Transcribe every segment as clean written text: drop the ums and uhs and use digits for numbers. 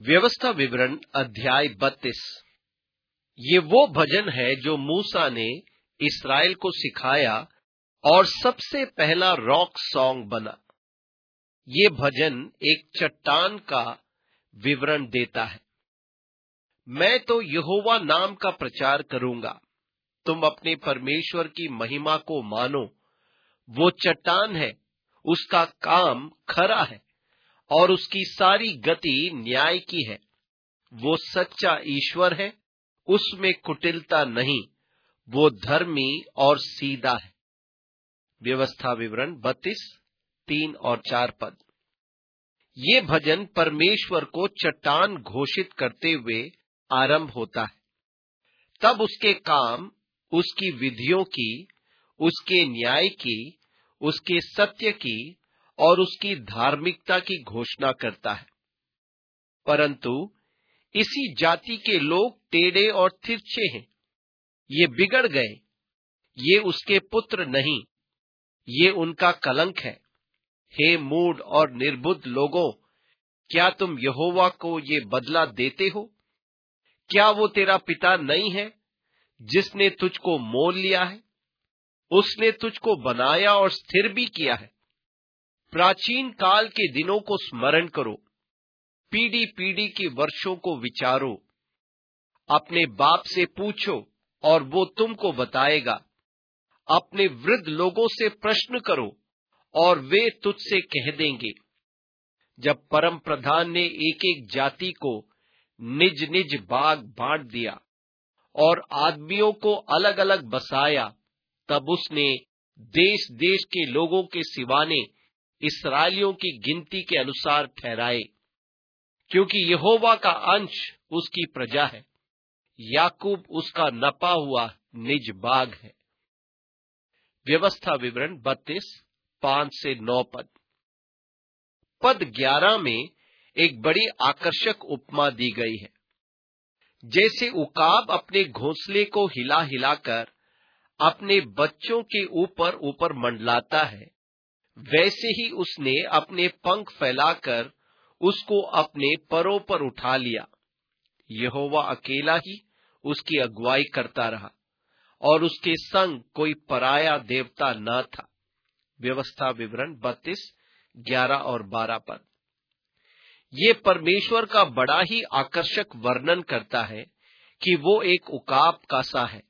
व्यवस्था विवरण अध्याय 32। ये वो भजन है जो मूसा ने इस्राएल को सिखाया और सबसे पहला रॉक सॉन्ग बना। ये भजन एक चट्टान का विवरण देता है। मैं तो यहोवा नाम का प्रचार करूंगा, तुम अपने परमेश्वर की महिमा को मानो। वो चट्टान है, उसका काम खरा है और उसकी सारी गति न्याय की है। वो सच्चा ईश्वर है, उसमें कुटिलता नहीं, वो धर्मी और सीधा है। व्यवस्था विवरण 32, 3 और 4 पद। ये भजन परमेश्वर को चट्टान घोषित करते हुए आरंभ होता है। तब उसके काम, उसकी विधियों की, उसके न्याय की, उसके सत्य की और उसकी धार्मिकता की घोषणा करता है। परंतु इसी जाति के लोग टेढ़े और तिरछे हैं। ये बिगड़ गए, ये उसके पुत्र नहीं, ये उनका कलंक है। हे मूढ़ और निर्बुद्ध लोगों, क्या तुम यहोवा को ये बदला देते हो? क्या वो तेरा पिता नहीं है, जिसने तुझको मोल लिया है? उसने तुझको बनाया और स्थिर भी किया है। प्राचीन काल के दिनों को स्मरण करो, पीढ़ी पीढ़ी के वर्षों को विचारो। अपने बाप से पूछो और वो तुमको बताएगा। अपने वृद्ध लोगों से प्रश्न करो और वे तुझसे कह देंगे। जब परम प्रधान ने एक एक जाति को निज निज भाग बांट दिया और आदमियों को अलग अलग बसाया, तब उसने देश देश के लोगों के सिवाने इस्राएलियों की गिनती के अनुसार ठहराए, क्योंकि यहोवा का अंश उसकी प्रजा है, याकूब उसका नपा हुआ निज बाग है। व्यवस्था विवरण 32, 5 से 9 पद। पद 11 में एक बड़ी आकर्षक उपमा दी गई है। जैसे उकाब अपने घोंसले को हिला हिलाकर अपने बच्चों के ऊपर ऊपर मंडलाता है, वैसे ही उसने अपने पंख फैलाकर उसको अपने परों पर उठा लिया। यहोवा अकेला ही उसकी अगुवाई करता रहा और उसके संग कोई पराया देवता न था। व्यवस्था विवरण 32, 11 और 12 पद। ये परमेश्वर का बड़ा ही आकर्षक वर्णन करता है कि वो एक उकाब का सा है।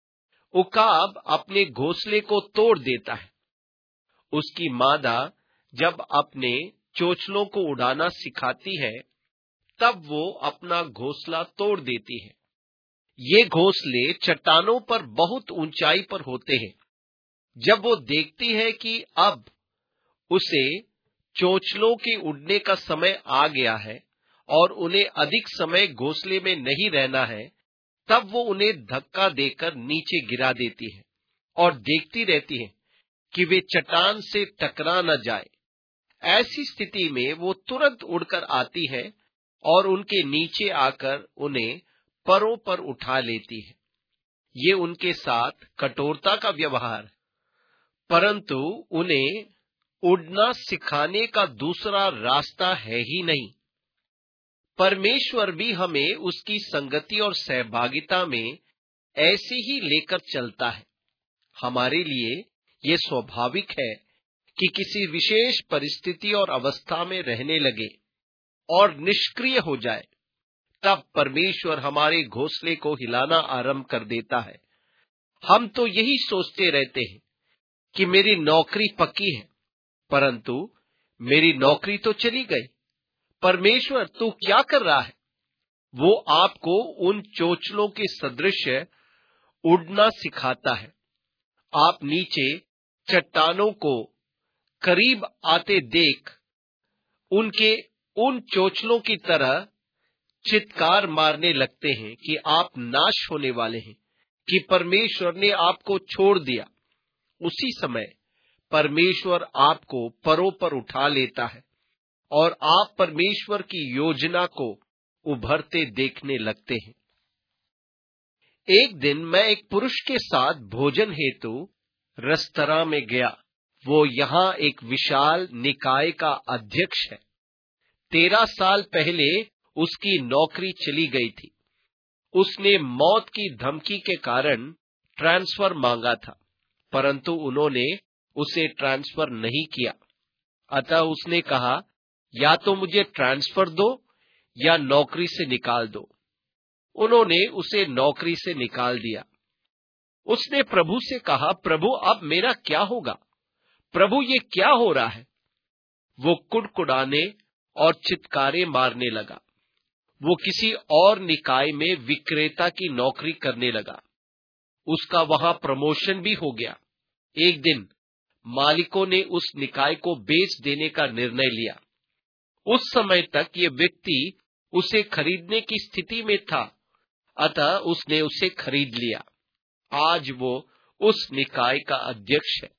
उकाब अपने घोंसले को तोड़ देता है। उसकी मादा जब अपने चोंचलों को उड़ाना सिखाती है, तब वो अपना घोंसला तोड़ देती है। ये घोंसले चट्टानों पर बहुत ऊंचाई पर होते हैं। जब वो देखती है कि अब उसे चोंचलों के उड़ने का समय आ गया है और उन्हें अधिक समय घोंसले में नहीं रहना है, तब वो उन्हें धक्का देकर नीचे गिरा देती है और देखती रहती है कि वे चट्टान से टकरा न जाए। ऐसी स्थिति में वो तुरंत उड़कर आती है और उनके नीचे आकर उन्हें परों पर उठा लेती है। ये उनके साथ कठोरता का व्यवहार है, परंतु उन्हें उड़ना सिखाने का दूसरा रास्ता है ही नहीं। परमेश्वर भी हमें उसकी संगति और सहभागिता में ऐसे ही लेकर चलता है। हमारे लिए ये स्वाभाविक है कि किसी विशेष परिस्थिति और अवस्था में रहने लगे और निष्क्रिय हो जाए, तब परमेश्वर हमारे घोंसले को हिलाना आरंभ कर देता है। हम तो यही सोचते रहते हैं कि मेरी नौकरी पक्की है, परंतु मेरी नौकरी तो चली गई। परमेश्वर तू क्या कर रहा है? वो आपको उन चोंचलों के सदृश उड़ना सिखाता है। आप नीचे चट्टानों को करीब आते देख उनके उन चोंचलों की तरह चित्कार मारने लगते हैं कि आप नाश होने वाले हैं, कि परमेश्वर ने आपको छोड़ दिया। उसी समय परमेश्वर आपको परों पर उठा लेता है और आप परमेश्वर की योजना को उभरते देखने लगते हैं। एक दिन मैं एक पुरुष के साथ भोजन हेतु रेस्तरां में गया। वो यहाँ एक विशाल निकाय का अध्यक्ष है। 13 साल पहले उसकी नौकरी चली गई थी। उसने मौत की धमकी के कारण ट्रांसफर मांगा था, परंतु उन्होंने उसे ट्रांसफर नहीं किया। अतः उसने कहा, या तो मुझे ट्रांसफर दो या नौकरी से निकाल दो। उन्होंने उसे नौकरी से निकाल दिया। उसने प्रभु से कहा, प्रभु अब मेरा क्या होगा? प्रभु ये क्या हो रहा है? वो कुड़कुड़ाने और चित्कारे मारने लगा। वो किसी और निकाय में विक्रेता की नौकरी करने लगा। उसका वहां प्रमोशन भी हो गया। एक दिन मालिकों ने उस निकाय को बेच देने का निर्णय लिया। उस समय तक ये व्यक्ति उसे खरीदने की स्थिति में था, अतः उसने उसे खरीद लिया। आज वो उस निकाय का अध्यक्ष है।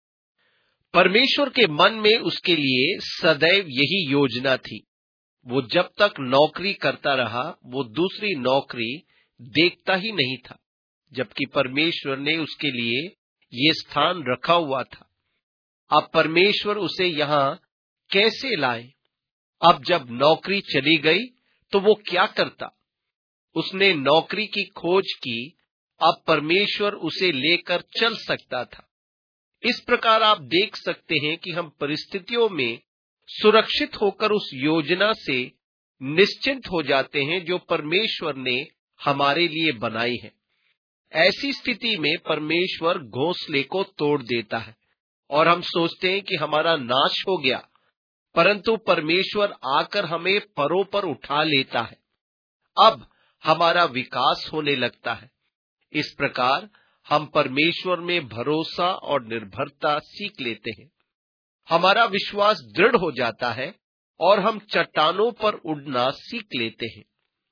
परमेश्वर के मन में उसके लिए सदैव यही योजना थी। वो जब तक नौकरी करता रहा, वो दूसरी नौकरी देखता ही नहीं था, जबकि परमेश्वर ने उसके लिए ये स्थान रखा हुआ था। अब परमेश्वर उसे यहां कैसे लाए? अब जब नौकरी चली गई तो वो क्या करता? उसने नौकरी की खोज की। अब परमेश्वर उसे लेकर चल सकता था। इस प्रकार आप देख सकते हैं कि हम परिस्थितियों में सुरक्षित होकर उस योजना से निश्चिंत हो जाते हैं जो परमेश्वर ने हमारे लिए बनाई है। ऐसी स्थिति में परमेश्वर घोंसले को तोड़ देता है और हम सोचते हैं कि हमारा नाश हो गया, परंतु परमेश्वर आकर हमें परों पर उठा लेता है। अब हमारा विकास होने लगता है। इस प्रकार हम परमेश्वर में भरोसा और निर्भरता सीख लेते हैं। हमारा विश्वास दृढ़ हो जाता है और हम चट्टानों पर उड़ना सीख लेते हैं।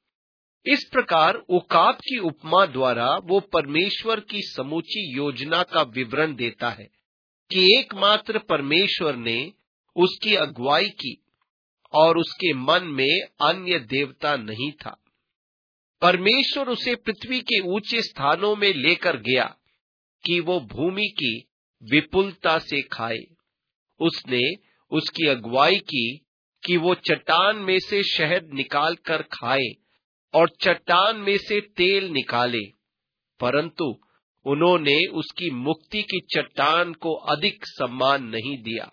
इस प्रकार उकाब की उपमा द्वारा वो परमेश्वर की समूची योजना का विवरण देता है कि एकमात्र परमेश्वर ने उसकी अगुवाई की और उसके मन में अन्य देवता नहीं था। परमेश्वर उसे पृथ्वी के ऊंचे स्थानों में लेकर गया कि वो भूमि की विपुलता से खाए। उसने उसकी अगुवाई की कि वो चट्टान में से शहद निकाल कर खाए और चट्टान में से तेल निकाले, परंतु उन्होंने उसकी मुक्ति की चट्टान को अधिक सम्मान नहीं दिया।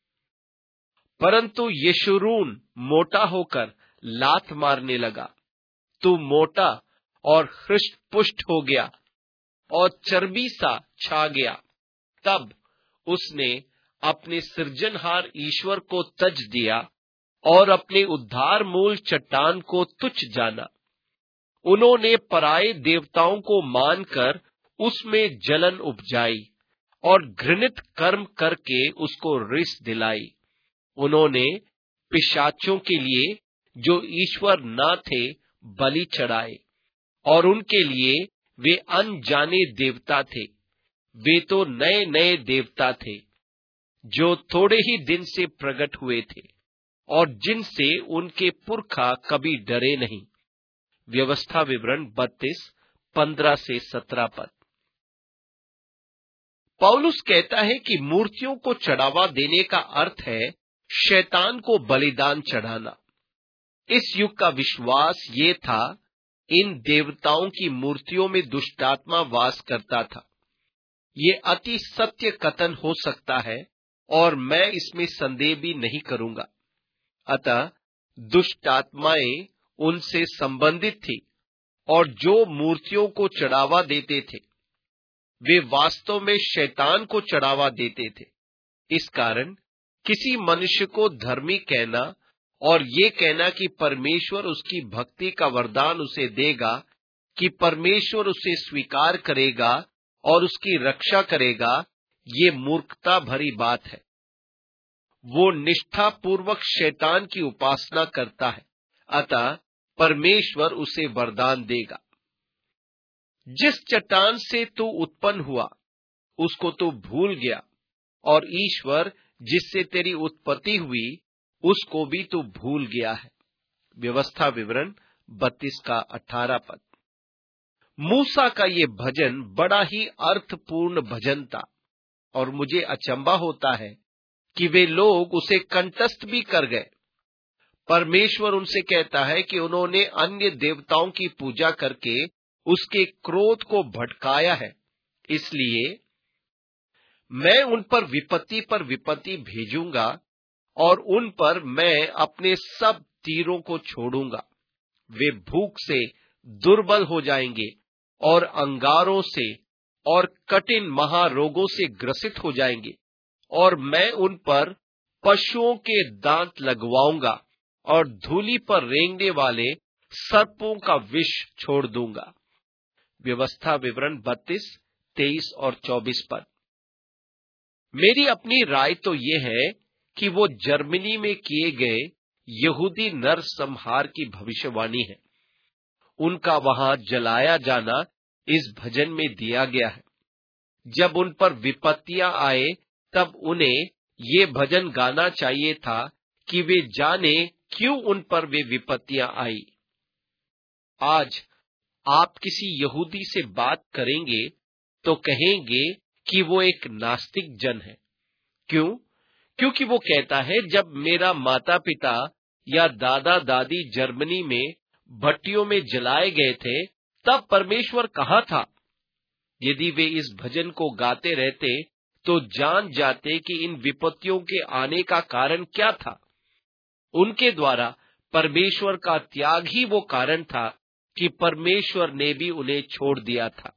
परंतु यशूरून मोटा होकर लात मारने लगा। तू मोटा और हृष्ट पुष्ट हो गया और चर्बी सा छा गया। तब उसने अपने सृजनहार ईश्वर को तज दिया और अपने उद्धार मूल चट्टान को तुच्छ जाना। उन्होंने पराये देवताओं को मानकर उसमें जलन उपजाई और घृणित कर्म करके उसको रिस दिलाई। उन्होंने पिशाचों के लिए जो ईश्वर न थे बलि चढ़ाए और उनके लिए वे अनजाने देवता थे। वे तो नए नए देवता थे जो थोड़े ही दिन से प्रकट हुए थे और जिनसे उनके पुरखा कभी डरे नहीं। व्यवस्था विवरण 32, 15 से 17 पद। पौलुस कहता है कि मूर्तियों को चढ़ावा देने का अर्थ है शैतान को बलिदान चढ़ाना। इस युग का विश्वास ये था, इन देवताओं की मूर्तियों में दुष्टात्मा वास करता था। ये अति सत्य कथन हो सकता है और मैं इसमें संदेह भी नहीं करूंगा। अतः दुष्टात्माएं उनसे संबंधित थी और जो मूर्तियों को चढ़ावा देते थे वे वास्तव में शैतान को चढ़ावा देते थे। इस कारण किसी मनुष्य को धर्मी कहना और ये कहना कि परमेश्वर उसकी भक्ति का वरदान उसे देगा, कि परमेश्वर उसे स्वीकार करेगा और उसकी रक्षा करेगा, ये मूर्खता भरी बात है। वो निष्ठापूर्वक शैतान की उपासना करता है, अतः परमेश्वर उसे वरदान देगा। जिस चट्टान से तू उत्पन्न हुआ उसको तू भूल गया और ईश्वर जिससे तेरी उत्पत्ति हुई उसको भी तू भूल गया है। व्यवस्था विवरण 32 का 18 पद। मूसा का ये भजन बड़ा ही अर्थपूर्ण भजन था और मुझे अचंभा होता है कि वे लोग उसे कंठस्थ भी कर गए। परमेश्वर उनसे कहता है कि उन्होंने अन्य देवताओं की पूजा करके उसके क्रोध को भड़काया है, इसलिए मैं उन पर विपत्ति भेजूंगा और उन पर मैं अपने सब तीरों को छोड़ूंगा। वे भूख से दुर्बल हो जाएंगे और अंगारों से और कठिन महारोगों से ग्रसित हो जाएंगे, और मैं उन पर पशुओं के दांत लगवाऊंगा और धूली पर रेंगने वाले सर्पों का विष छोड़ दूंगा। व्यवस्था विवरण 32, 23 और 24 पद। मेरी अपनी राय तो ये है कि वो जर्मनी में किए गए यहूदी नरसंहार की भविष्यवाणी है। उनका वहां जलाया जाना इस भजन में दिया गया है। जब उन पर विपत्तियां आए तब उन्हें ये भजन गाना चाहिए था कि वे जाने क्यों उन पर वे विपत्तियां आई। आज आप किसी यहूदी से बात करेंगे तो कहेंगे कि वो एक नास्तिक जन है। क्यों? क्योंकि वो कहता है, जब मेरा माता पिता या दादा दादी जर्मनी में भट्टियों में जलाए गए थे तब परमेश्वर कहाँ था? यदि वे इस भजन को गाते रहते तो जान जाते कि इन विपत्तियों के आने का कारण क्या था। उनके द्वारा परमेश्वर का त्याग ही वो कारण था कि परमेश्वर ने भी उन्हें छोड़ दिया था।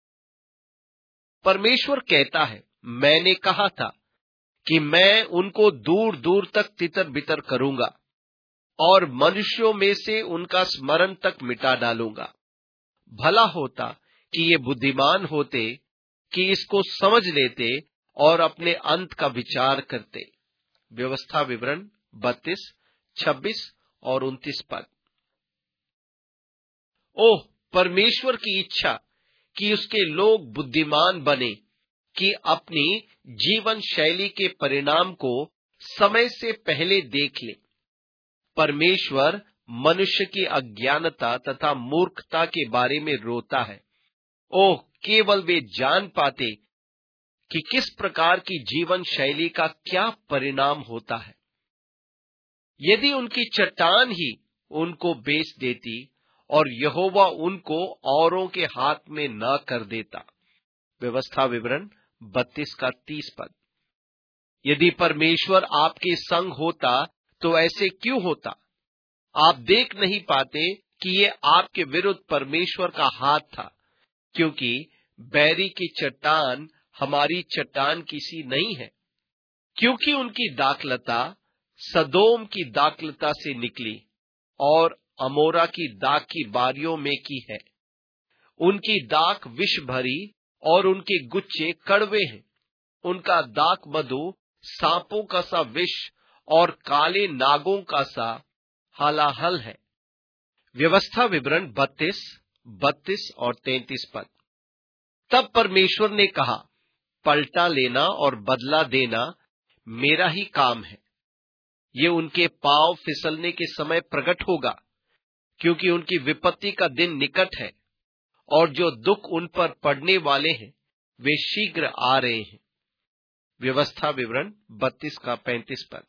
परमेश्वर कहता है, मैंने कहा था कि मैं उनको दूर दूर तक तितर बितर करूंगा और मनुष्यों में से उनका स्मरण तक मिटा डालूंगा। भला होता कि ये बुद्धिमान होते कि इसको समझ लेते और अपने अंत का विचार करते। व्यवस्था विवरण 32, 26 और 29 पद। ओह, परमेश्वर की इच्छा कि उसके लोग बुद्धिमान बने, कि अपनी जीवन शैली के परिणाम को समय से पहले देख ले। परमेश्वर मनुष्य की अज्ञानता तथा मूर्खता के बारे में रोता है। ओह, केवल वे जान पाते कि किस प्रकार की जीवन शैली का क्या परिणाम होता है। यदि उनकी चट्टान ही उनको बेच देती और यहोवा उनको औरों के हाथ में न कर देता। व्यवस्था विवरण 32 का 30 पद। यदि परमेश्वर आपके संग होता तो ऐसे क्यों होता? आप देख नहीं पाते कि ये आपके विरुद्ध परमेश्वर का हाथ था, क्योंकि बैरी की चट्टान हमारी चट्टान किसी नहीं है, क्योंकि उनकी दाखलता सदोम की दाखलता से निकली और अमोरा की दाख की बारियों में की है। उनकी दाख विष भरी और उनके गुच्छे कड़वे हैं। उनका दाख मधु सांपों का सा विष और काले नागों का सा हलाहल है। व्यवस्था विवरण 32, 32 और 33 पद। तब परमेश्वर ने कहा, पलटा लेना और बदला देना मेरा ही काम है। ये उनके पांव फिसलने के समय प्रकट होगा, क्योंकि उनकी विपत्ति का दिन निकट है और जो दुख उन पर पड़ने वाले हैं वे शीघ्र आ रहे हैं। व्यवस्था विवरण 32 का 35 पद।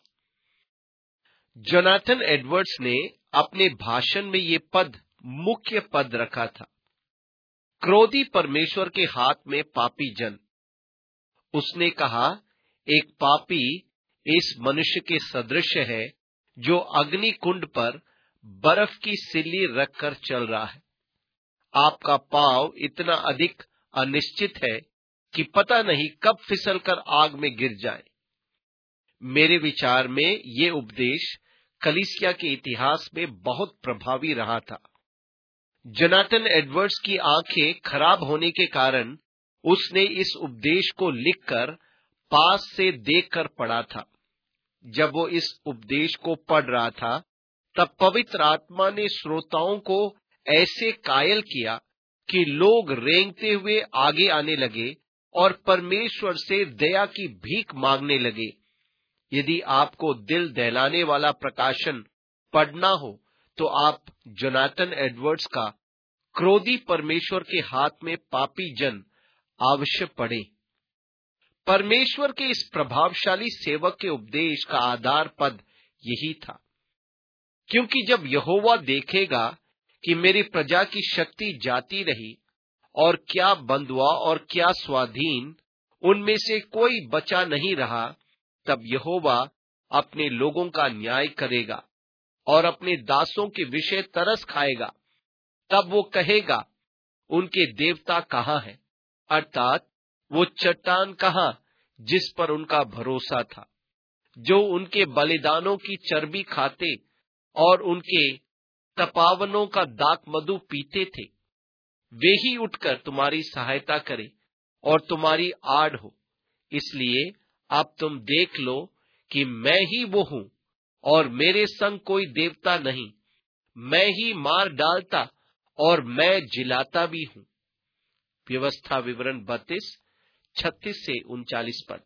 जोनाथन एडवर्ड्स ने अपने भाषण में ये पद मुख्य पद रखा था। क्रोधी परमेश्वर के हाथ में पापी जन। उसने कहा, एक पापी इस मनुष्य के सदृश है जो अग्नि कुंड पर बर्फ की सिल्ली रखकर चल रहा है। आपका पांव इतना अधिक अनिश्चित है कि पता नहीं कब फिसलकर आग में गिर जाए। मेरे विचार में ये उपदेश कलीसिया के इतिहास में बहुत प्रभावी रहा था। जोनाथन एडवर्ड्स की आंखें खराब होने के कारण उसने इस उपदेश को लिखकर पास से देखकर पढ़ा था। जब वो इस उपदेश को पढ़ रहा था तब पवित्र आत्मा ने श्रोताओं को ऐसे कायल किया कि लोग रेंगते हुए आगे आने लगे और परमेश्वर से दया की भीख मांगने लगे। यदि आपको दिल दहलाने वाला प्रकाशन पढ़ना हो तो आप जोनाथन एडवर्ड्स का क्रोधी परमेश्वर के हाथ में पापी जन अवश्य पढ़ें। परमेश्वर के इस प्रभावशाली सेवक के उपदेश का आधार पद यही था। क्योंकि जब यहोवा देखेगा कि मेरी प्रजा की शक्ति जाती रही और क्या बंधुआ और क्या स्वाधीन, उनमें से कोई बचा नहीं रहा, तब यहोवा अपने लोगों का न्याय करेगा और अपने दासों के विषय तरस खाएगा। तब वो कहेगा, उनके देवता कहाँ हैं, अर्थात वो चट्टान कहाँ जिस पर उनका भरोसा था, जो उनके बलिदानों की चर्बी खाते और उनके तपावनों का दाख मधु पीते थे। वे ही उठकर तुम्हारी सहायता करे और तुम्हारी आड़ हो। इसलिए अब तुम देख लो कि मैं ही वो हूं और मेरे संग कोई देवता नहीं। मैं ही मार डालता और मैं जिलाता भी हूं। व्यवस्था विवरण 32:36 से 39 पद।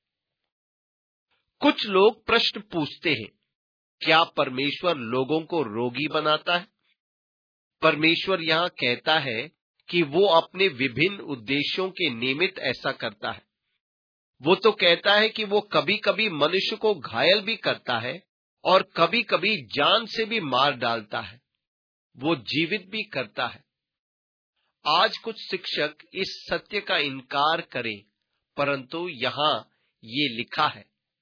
कुछ लोग प्रश्न पूछते हैं, क्या परमेश्वर लोगों को रोगी बनाता है? परमेश्वर यहां कहता है कि वो अपने विभिन्न उद्देश्यों के निमित्त ऐसा करता है। वो तो कहता है कि वो कभी कभी मनुष्य को घायल भी करता है और कभी कभी जान से भी मार डालता है। वो जीवित भी करता है। आज कुछ शिक्षक इस सत्य का इनकार करें, परंतु यहां ये लिखा है,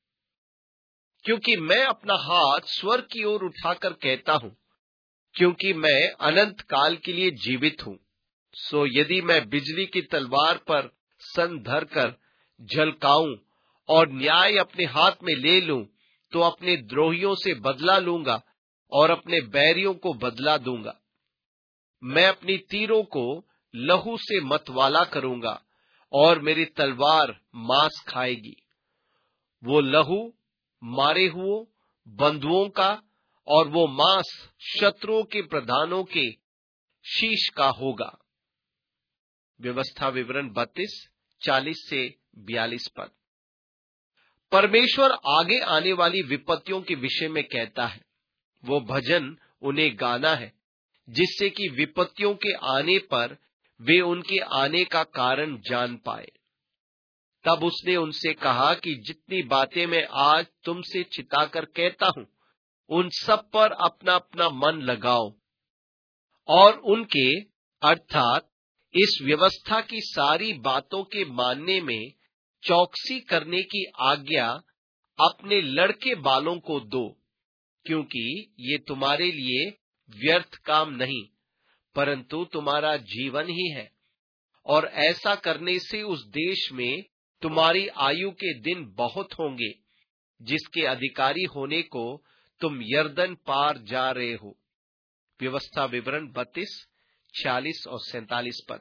क्योंकि मैं अपना हाथ स्वर्ग की ओर उठाकर कहता हूं, क्योंकि मैं अनंत काल के लिए जीवित हूं। सो यदि मैं बिजली की तलवार पर सन धरकर झलकाऊं और न्याय अपने हाथ में ले लूं, तो अपने द्रोहियों से बदला लूंगा और अपने बैरियों को बदला दूंगा। मैं अपनी तीरों को लहू से मतवाला करूंगा और मेरी तलवार मांस खाएगी। वो लहू मारे हुए बंधुओं का और वो मांस शत्रुओं के प्रधानों के शीश का होगा। व्यवस्था विवरण 32:40 से 42 पद। परमेश्वर आगे आने वाली विपत्तियों के विषय में कहता है। वो भजन उन्हें गाना है, जिससे कि विपत्तियों के आने पर वे उनके आने का कारण जान पाए। तब उसने उनसे कहा कि जितनी बातें मैं आज तुमसे चिताकर कहता हूं, उन सब पर अपना अपना मन लगाओ और उनके अर्थात इस व्यवस्था की सारी बातों के मानने में चौकसी करने की आज्ञा अपने लड़के बालों को दो, क्योंकि ये तुम्हारे लिए व्यर्थ काम नहीं, परंतु तुम्हारा जीवन ही है। और ऐसा करने से उस देश में तुम्हारी आयु के दिन बहुत होंगे, जिसके अधिकारी होने को तुम यरदन पार जा रहे हो। व्यवस्था विवरण 32:46 और 47 पद।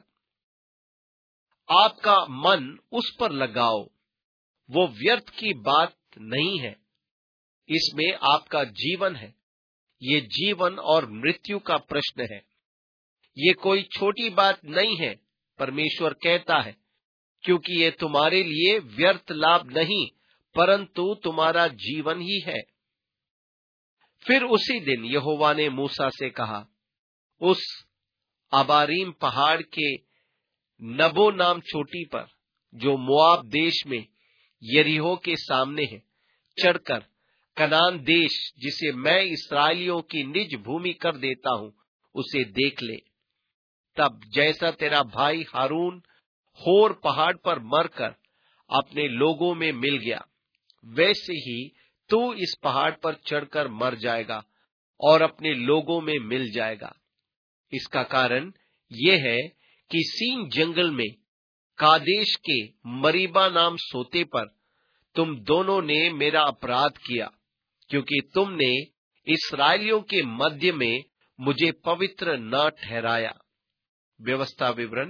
आपका मन उस पर लगाओ, वो व्यर्थ की बात नहीं है, इसमें आपका जीवन है। ये जीवन और मृत्यु का प्रश्न है। ये कोई छोटी बात नहीं है, परमेश्वर कहता है, क्योंकि ये तुम्हारे लिए व्यर्थ लाभ नहीं, परंतु तुम्हारा जीवन ही है। फिर उसी दिन यहोवा ने मूसा से कहा, उस अबारीम पहाड़ के नबो नाम चोटी पर, जो मोआब देश में यरीहो के सामने है, चढ़कर कनान देश, जिसे मैं इस्राएलियों की निज भूमि कर देता हूं, उसे देख ले। तब जैसा तेरा भाई हारून होर पहाड़ पर मरकर अपने लोगों में मिल गया, वैसे ही तू इस पहाड़ पर चढ़कर मर जाएगा और अपने लोगों में मिल जाएगा। इसका कारण यह है कि सीन जंगल में कादेश के मरीबा नाम सोते पर तुम दोनों ने मेरा अपराध किया, क्योंकि तुमने इस्राएलियों के मध्य में मुझे पवित्र न ठहराया। व्यवस्था विवरण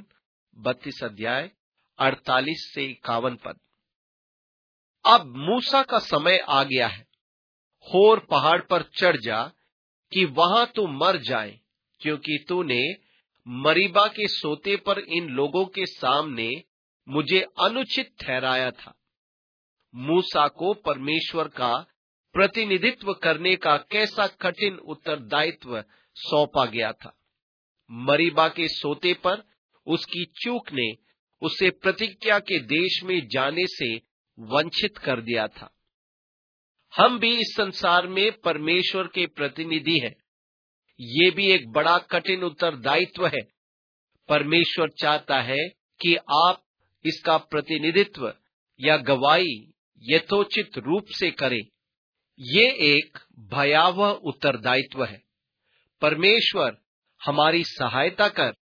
32:48 से 51 पद। अब मूसा का समय आ गया है। होर पहाड़ पर चढ़ जा कि वहां तू मर जाए, क्योंकि तूने मरीबा के सोते पर इन लोगों के सामने मुझे अनुचित ठहराया था। मूसा को परमेश्वर का प्रतिनिधित्व करने का कैसा कठिन उत्तरदायित्व सौंपा गया था। मरीबा के सोते पर उसकी चूक ने उसे प्रतिज्ञा के देश में जाने से वंचित कर दिया था। हम भी इस संसार में परमेश्वर के प्रतिनिधि हैं। ये भी एक बड़ा कठिन उत्तरदायित्व है। परमेश्वर चाहता है कि आप इसका प्रतिनिधित्व या गवाही यथोचित रूप से करें। ये एक भयावह उत्तरदायित्व है। परमेश्वर हमारी सहायता कर